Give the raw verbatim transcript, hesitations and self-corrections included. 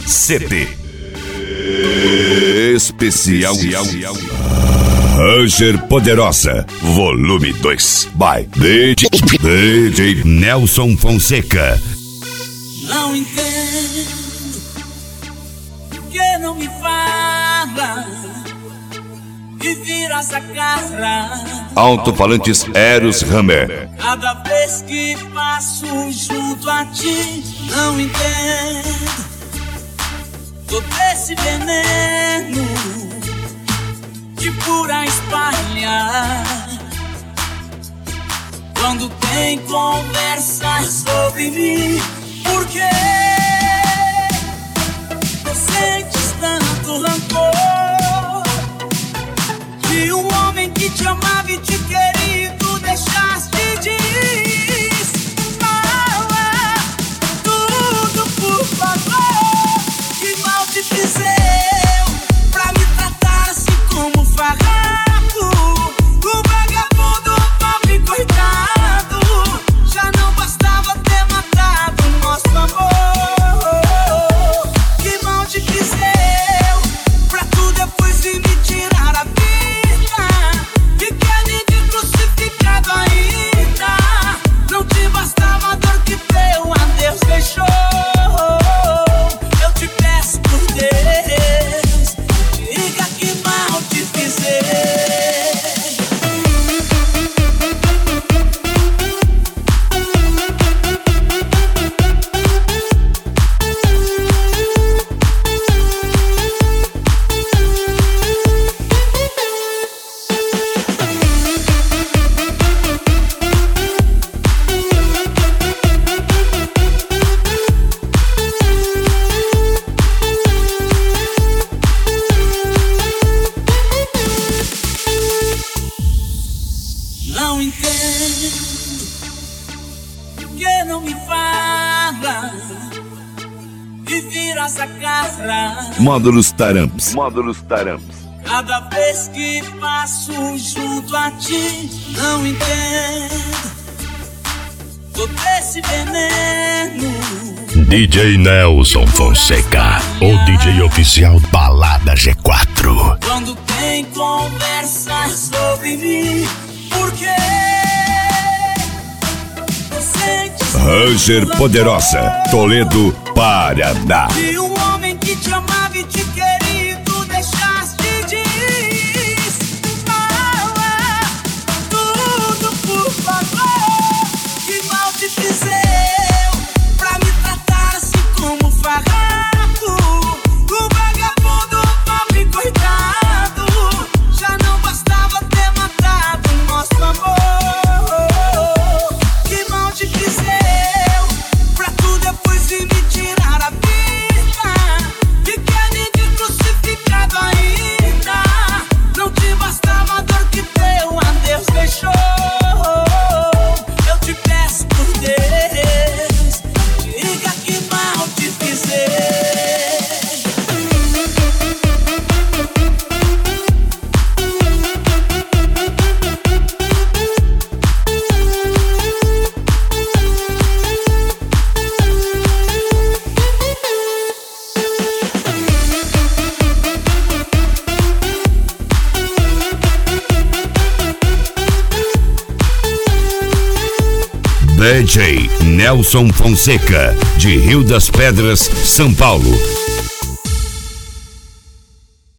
C D especial Ranger Poderosa, volume dois, by D J, D J Nelson Fonseca. Não entendo que não me fala e vira essa cara. Alto-falantes Eros Hammer. Cada vez que passo junto a ti, não entendo todo esse veneno que por aí espalha quando tem conversa sobre mim. Por que tu sentes tanto rancor de um homem que te amava e te queria e tu deixaste de ir? Fala tudo, por favor. Que mal te fiz eu pra me tratar assim como farrapo? O vagabundo, pobre coitado, já não bastava ter matado nosso amor. Que mal te fiz eu pra tu depois vir me tirar a vida e quer me ver crucificado ainda. Não te bastava a dor que teu adeus deixou. Eu te peço por Deus, diga que mal te fiz eu. Não entendo que não me fala e vira essa cara. Módulos Taramps. Módulos Taramps. Cada vez que passo junto a ti, não entendo todo esse veneno. D J Nelson Fonseca, o D J oficial Balada G quatro. Quando tem conversa sobre mim, por que você Ranger Poderosa, Toledo, Paraná. de um homem que te amava e te queria e tu deixaste de ir? Fala tudo, por favor. Que mal te fiz eu pra me tratar assim como farrapo? O vagabundo, pobre coitado, já não bastava ter matado nosso amor. Que mal te fiz eu pra tu depois vir me tirar a vida e quer me ver crucificado ainda. Não te bastava a dor que teu adeus deixou. Eu te peço por Deus, diga que mal te fiz eu. D J Nelson Fonseca, de Rio das Pedras, São Paulo.